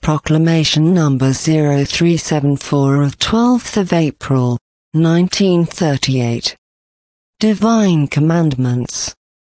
Proclamation number 0374 of 12th of April, 1938. Divine Commandments.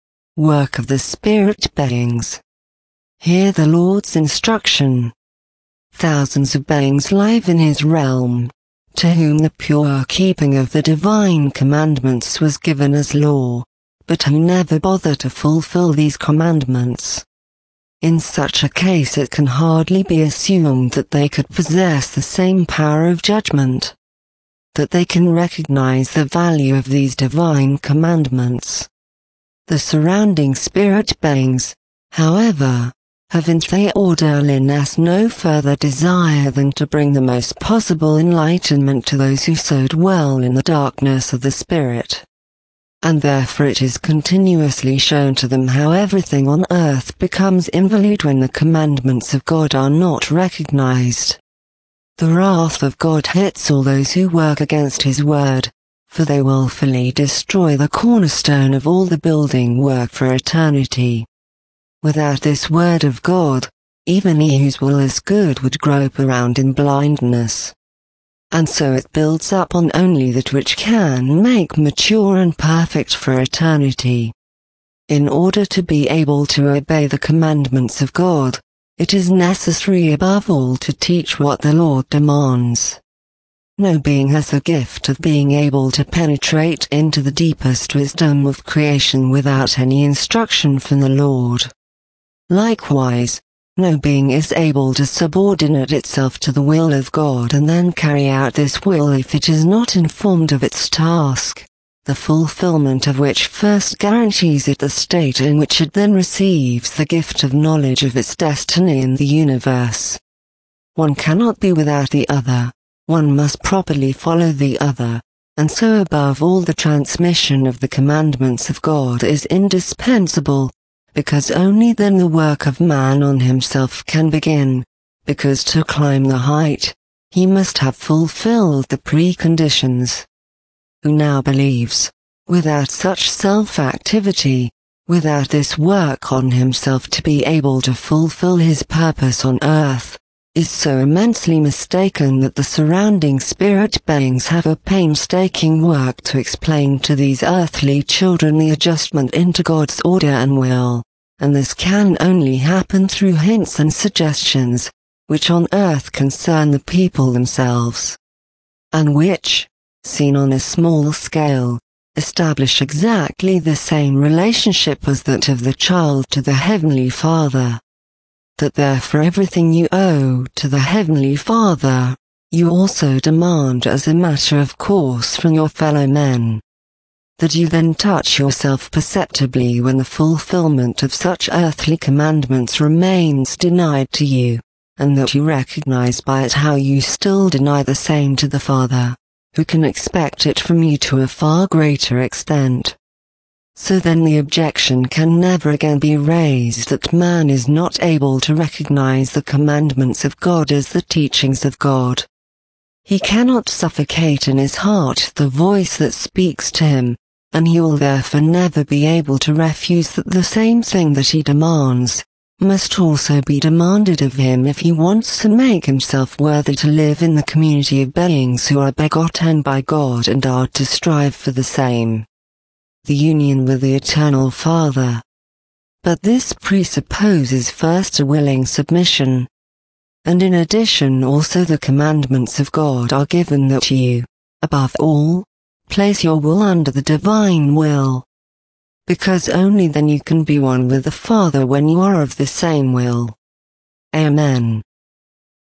Work of the Spirit beings. Hear the Lord's instruction. Thousands of beings live in his realm, to whom the pure keeping of the divine commandments was given as law, but who never bother to fulfill these commandments. In such a case it can hardly be assumed that they could possess the same power of judgment, that they can recognize the value of these divine commandments. The surrounding spirit beings, however, have in their orderliness no further desire than to bring the most possible enlightenment to those who so dwell in the darkness of the spirit. And therefore it is continuously shown to them how everything on earth becomes invalid when the commandments of God are not recognized. The wrath of God hits all those who work against his word, for they willfully destroy the cornerstone of all the building work for eternity. Without this word of God, even he whose will is good would grope around in blindness. And so it builds up on only that which can make mature and perfect for eternity. In order to be able to obey the commandments of God, it is necessary above all to teach what the Lord demands. No being has the gift of being able to penetrate into the deepest wisdom of creation without any instruction from the Lord. Likewise, no being is able to subordinate itself to the will of God and then carry out this will if it is not informed of its task, the fulfillment of which first guarantees it the state in which it then receives the gift of knowledge of its destiny in the universe. One cannot be without the other, one must properly follow the other, and so above all the transmission of the commandments of God is indispensable, because only then the work of man on himself can begin, because to climb the height, he must have fulfilled the preconditions. Who now believes, without such self-activity, without this work on himself to be able to fulfill his purpose on earth, is so immensely mistaken that the surrounding spirit beings have a painstaking work to explain to these earthly children the adjustment into God's order and will, and this can only happen through hints and suggestions, which on earth concern the people themselves, and which, seen on a small scale, establish exactly the same relationship as that of the child to the Heavenly Father. That therefore everything you owe to the Heavenly Father, you also demand as a matter of course from your fellow men. That you then touch yourself perceptibly when the fulfillment of such earthly commandments remains denied to you, and that you recognize by it how you still deny the same to the Father, who can expect it from you to a far greater extent. So then the objection can never again be raised that man is not able to recognize the commandments of God as the teachings of God. He cannot suffocate in his heart the voice that speaks to him, and he will therefore never be able to refuse that the same thing that he demands must also be demanded of him if he wants to make himself worthy to live in the community of beings who are begotten by God and are to strive for the same, the union with the Eternal Father. But this presupposes first a willing submission, and in addition also the commandments of God are given that you, above all, place your will under the divine will, because only then you can be one with the Father when you are of the same will. Amen.